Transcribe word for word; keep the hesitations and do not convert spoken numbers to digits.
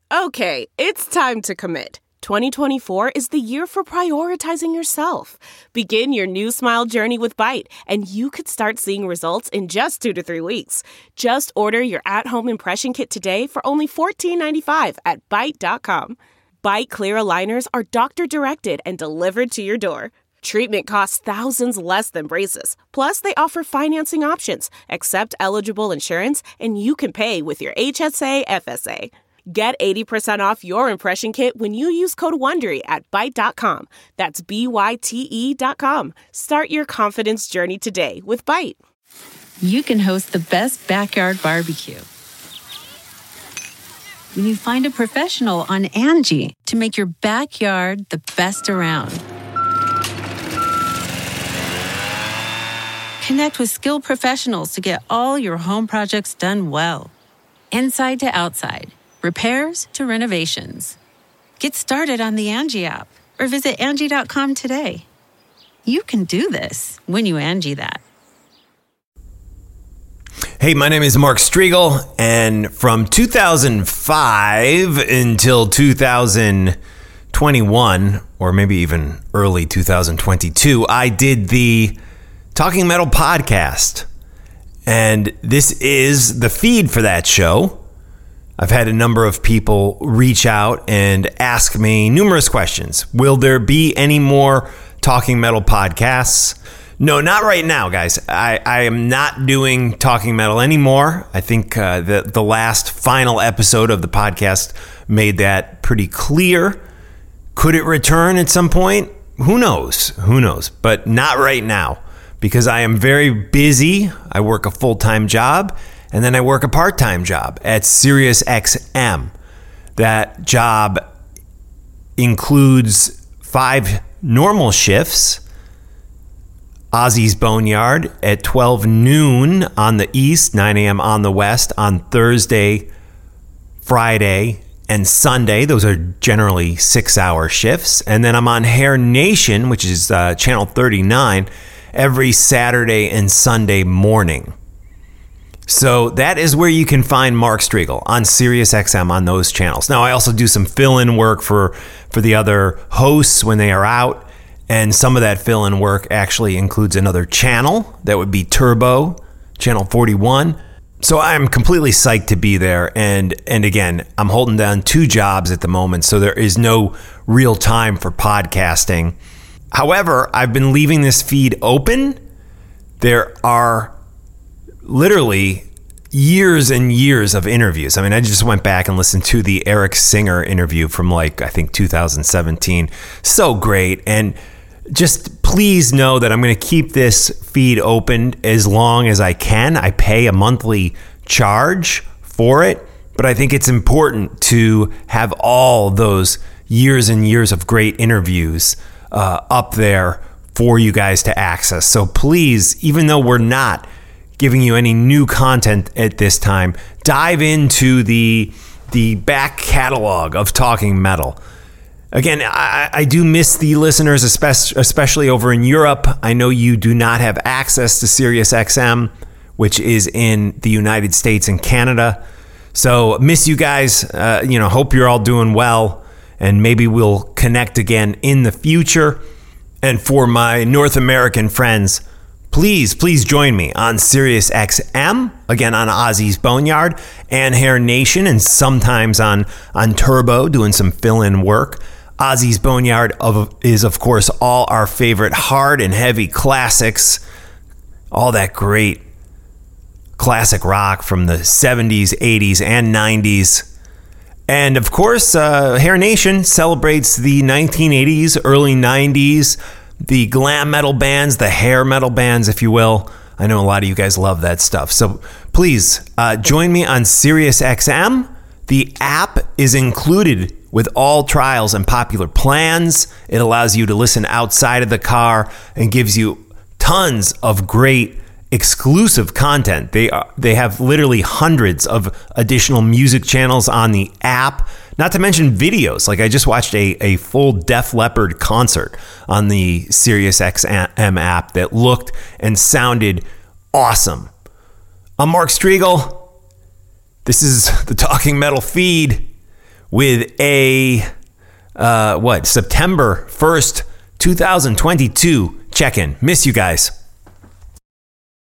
Okay, it's time to commit. twenty twenty-four is the year for prioritizing yourself. Begin your new smile journey with Byte, and you could start seeing results in just two to three weeks. Just order your at-home impression kit today for only fourteen ninety-five at byte dot com. Byte clear aligners are doctor-directed and delivered to your door. Treatment costs thousands less than braces. Plus, they offer financing options, accept eligible insurance, and you can pay with your H S A F S A. Get eighty percent off your impression kit when you use code WONDERY at byte dot com. That's B Y T E dot com. Start your confidence journey today with Byte. You can host the best backyard barbecue when you find a professional on Angie to make your backyard the best around. Connect with skilled professionals to get all your home projects done well. Inside to outside. Repairs to renovations. Get started on the Angie app or visit Angie dot com today. You can do this when you Angie that. Hey, my name is Mark Striegel, and from two thousand five until two thousand twenty-one, or maybe even early two thousand twenty-two, I did the Talking Metal podcast. And this is the feed for that show. I've had a number of people reach out and ask me numerous questions. Will there be any more Talking Metal podcasts? No, not right now, guys. I, I am not doing Talking Metal anymore. I think uh, the, the last final episode of the podcast made that pretty clear. Could it return at some point? Who knows? Who knows? But not right now, because I am very busy. I work a full-time job. And then I work a part-time job at Sirius X M. That job includes five normal shifts. Ozzy's Boneyard at twelve noon on the East, nine a.m. on the West on Thursday, Friday, and Sunday. Those are generally six-hour shifts. And then I'm on Hair Nation, which is uh, channel thirty-nine, every Saturday and Sunday morning. So that is where you can find Mark Striegel on Sirius X M on those channels. Now, I also do some fill-in work for, for the other hosts when they are out. And some of that fill-in work actually includes another channel. That would be Turbo, channel forty-one. So I'm completely psyched to be there. And, and again, I'm holding down two jobs at the moment, so there is no real time for podcasting. However, I've been leaving this feed open. There are literally years and years of interviews. I mean, I just went back and listened to the Eric Singer interview from like, I think two thousand seventeen. So great. And just please know that I'm going to keep this feed open as long as I can. I pay a monthly charge for it, but I think it's important to have all those years and years of great interviews uh, up there for you guys to access. So please, even though we're not giving you any new content at this time, dive into the the back catalog of Talking Metal. Again, I, I do miss the listeners, especially over in Europe. I know you do not have access to Sirius X M, which is in the United States and Canada. So miss you guys. Uh, you know, hope you're all doing well, and maybe we'll connect again in the future. And for my North American friends, Please, please join me on Sirius X M, again on Ozzy's Boneyard and Hair Nation, and sometimes on, on Turbo doing some fill-in work. Ozzy's Boneyard of, is, of course, all our favorite hard and heavy classics, all that great classic rock from the seventies, eighties, and nineties. And, of course, uh, Hair Nation celebrates the nineteen eighties, early nineties, the glam metal bands, the hair metal bands, if you will. I know a lot of you guys love that stuff. So please uh, join me on Sirius X M. The app is included with all trials and popular plans. It allows you to listen outside of the car and gives you tons of great exclusive content. They are, they have literally hundreds of additional music channels on the app. Not to mention videos. Like I just watched a, a full Def Leppard concert on the Sirius X M app that looked and sounded awesome. I'm Mark Striegel. This is the Talking Metal feed. with a, uh, what, September first, twenty twenty-two check-in. Miss you guys.